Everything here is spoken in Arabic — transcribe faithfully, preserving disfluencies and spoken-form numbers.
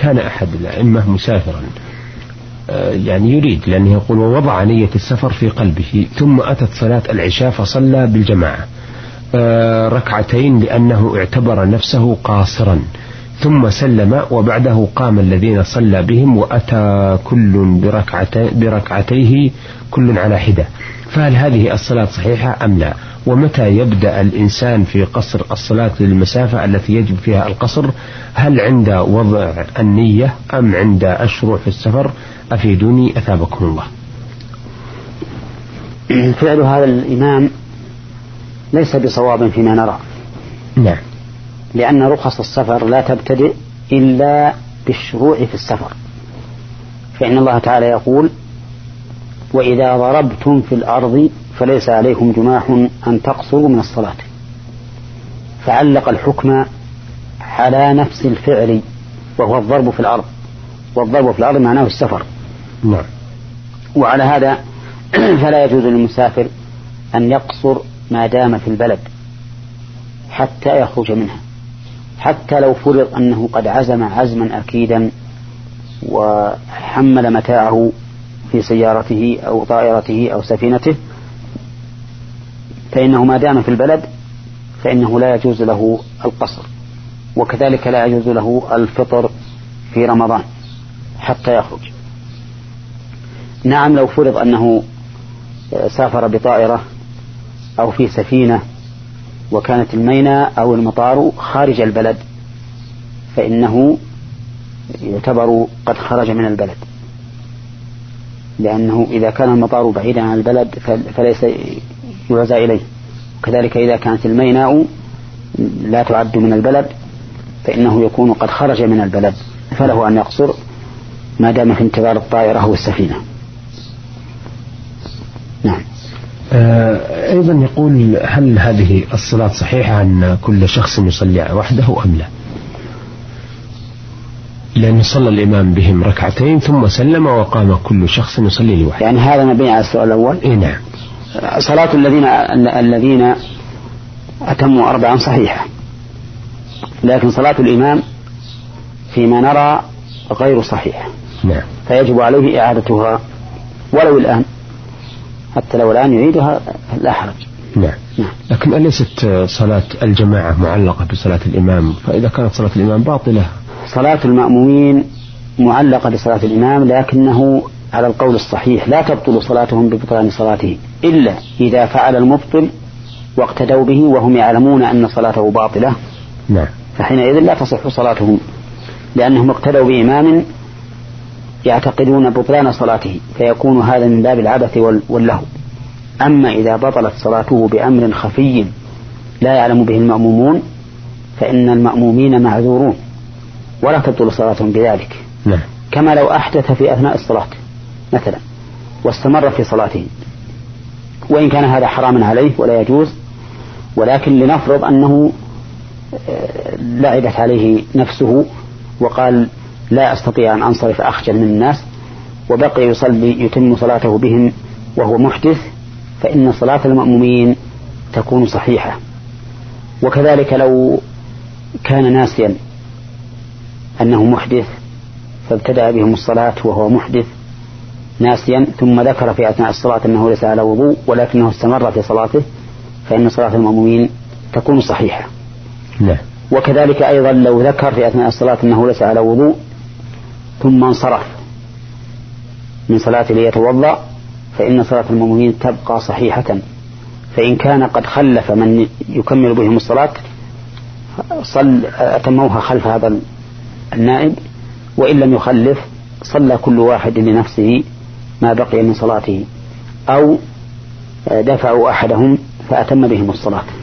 كان أحد الأئمة مسافرا يعني يريد، لأنه يقول ووضع نية السفر في قلبه، ثم أتت صلاة العشاء فصلى بالجماعة ركعتين لأنه اعتبر نفسه قاصرا، ثم سلم وبعده قام الذين صلى بهم وأتى كل بركعتي بركعتيه كل على حدة، فهل هذه الصلاة صحيحة أم لا؟ ومتى يبدأ الإنسان في قصر الصلاة للمسافة التي يجب فيها القصر؟ هل عند وضع النية أم عند الشروع في السفر؟ أفيدوني أثابكم الله. فعل هذا الإمام ليس بصواب فيما نرى. نعم. لأن رخص السفر لا تبتدئ إلا بالشروع في السفر، فإن الله تعالى يقول وإذا ضربتم في الأرض فليس عليكم جناح أن تقصروا من الصلاة، فعلق الحكم على نفس الفعل وهو الضرب في الأرض، والضرب في الأرض معناه السفر. نعم. وعلى هذا فلا يجوز للمسافر أن يقصر ما دام في البلد حتى يخرج منها، حتى لو فرض أنه قد عزم عزما أكيدا وحمل متاعه في سيارته أو طائرته أو سفينته، فإنه ما دام في البلد فإنه لا يجوز له القصر، وكذلك لا يجوز له الفطر في رمضان حتى يخرج. نعم، لو فرض أنه سافر بطائرة أو في سفينة وكانت الميناء أو المطار خارج البلد فإنه يعتبر قد خرج من البلد، لأنه إذا كان المطار بعيدا عن البلد فليس يعزى إليه، وكذلك إذا كانت الميناء لا تعد من البلد فإنه يكون قد خرج من البلد، فله أن يقصر ما دام في انتظار الطائرة والسفينة. نعم. أيضا يقول هل هذه الصلاة صحيحة أن كل شخص يصلي وحده أم لا؟ لأن صلى الإمام بهم ركعتين ثم سلم وقام كل شخص يصلي لوحده. يعني هذا مبني على السؤال الأول. إيه نعم. صلاة الذين الذين أتموا أربعا صحيحة، لكن صلاة الإمام فيما نرى غير صحيحة. نعم. فيجب عليه إعادتها ولو الآن، حتى لو الآن يعيدها لا حرج. نعم. نعم. لكن أليست صلاة الجماعة معلقة بصلاة الإمام؟ فإذا كانت صلاة الإمام باطلة. صلاة المأمومين معلقة بصلاة الإمام، لكنه على القول الصحيح لا تبطل صلاتهم ببطلان صلاته إلا إذا فعل المبطل واقتدوا به وهم يعلمون أن صلاته باطلة. نعم. فحينئذ لا تصح صلاتهم، لأنهم اقتدوا بإمام يعتقدون بطلان صلاته، فيكون هذا من باب العبث واللهو. أما إذا بطلت صلاته بأمر خفي لا يعلم به المأمومون فإن المأمومين معذورون ولا تبطل صلاتهم بذلك. نعم. كما لو أحدث في أثناء الصلاة مثلا واستمر في صلاته، وإن كان هذا حراما عليه ولا يجوز، ولكن لنفرض أنه لعبت عليه نفسه وقال لا أستطيع أن أنصرف أخجل من الناس، وبقي يصلي يتم صلاته بهم وهو محدث، فإن صلاة المأمومين تكون صحيحة. وكذلك لو كان ناسيا أنه محدث فابتدأ بهم الصلاة وهو محدث ناسيا، ثم ذكر في أثناء الصلاة أنه ليس على وضوء ولكنه استمر في صلاته، فإن صلاة المأمومين تكون صحيحة. لا. وكذلك أيضا لو ذكر في أثناء الصلاة أنه ليس على وضوء ثم انصرف من صلاته ليتوضأ فإن صلاة المأمومين تبقى صحيحة، فإن كان قد خلف من يكمل بهم الصلاة صل أتموها خلف هذا النائب، وإن لم يخلف صلى كل واحد لنفسه ما بقي من صلاته، أو دفعوا أحدهم فأتم بهم الصلاة.